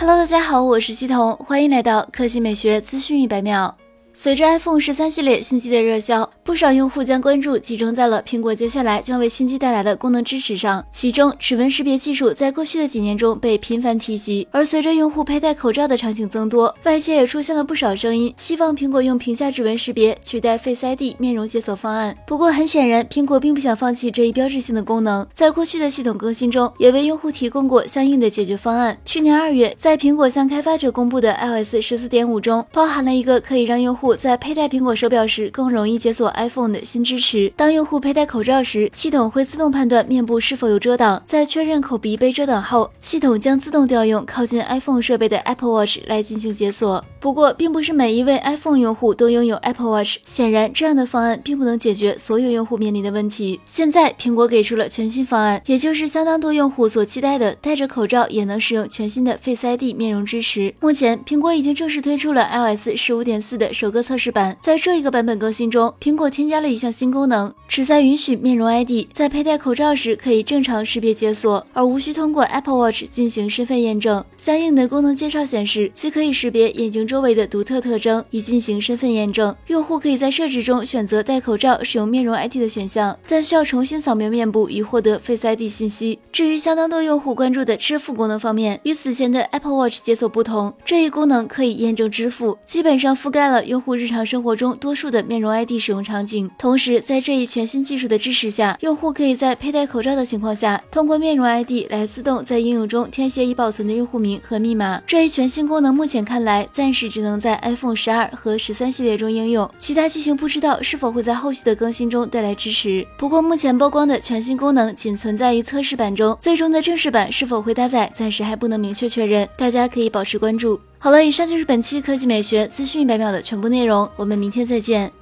Hello， 大家好，我是西彤，欢迎来到科技美学资讯100秒。随着 iPhone 13系列新机的热销，不少用户将关注集中在了苹果接下来将为新机带来的功能支持上。其中，指纹识别技术在过去的几年中被频繁提及，而随着用户佩戴口罩的场景增多，外界也出现了不少声音，希望苹果用屏下指纹识别取代 Face ID 面容解锁方案。不过，很显然，苹果并不想放弃这一标志性的功能，在过去的系统更新中，也为用户提供过相应的解决方案。去年2月，在苹果向开发者公布的 iOS 14.5 中，包含了一个可以让用户在佩戴苹果手表时更容易解锁 iPhone 的新支持。当用户佩戴口罩时，系统会自动判断面部是否有遮挡，在确认口鼻被遮挡后，系统将自动调用靠近 iPhone 设备的 Apple Watch 来进行解锁。不过，并不是每一位 iPhone 用户都拥有 Apple Watch， 显然这样的方案并不能解决所有用户面临的问题。现在，苹果给出了全新方案，也就是相当多用户所期待的戴着口罩也能使用全新的 Face ID 面容支持。目前，苹果已经正式推出了 iOS 15.4 的首个测试版，在这一个版本更新中，苹果添加了一项新功能，旨在允许面容 ID 在佩戴口罩时可以正常识别解锁，而无需通过 Apple Watch 进行身份验证。相应的功能介绍显示，其可以识别眼睛周围的独特特征，以进行身份验证。用户可以在设置中选择戴口罩使用面容 ID 的选项，但需要重新扫描面部以获得 Face ID 信息。至于相当多用户关注的支付功能方面，与此前的 Apple Watch 解锁不同，这一功能可以验证支付，基本上覆盖了用户日常生活中多数的面容 ID 使用场景。同时，在这一全新技术的支持下，用户可以在佩戴口罩的情况下，通过面容 ID 来自动在应用中填写已保存的用户名和密码。这一全新功能目前看来暂时只能在 iPhone 12和13系列中应用，其他机型不知道是否会在后续的更新中带来支持。不过，目前曝光的全新功能仅存在于测试版中，最终的正式版是否会搭载，暂时还不能明确确认，大家可以保持关注。好了，以上就是本期科技美学资讯100秒的全部内容，我们明天再见。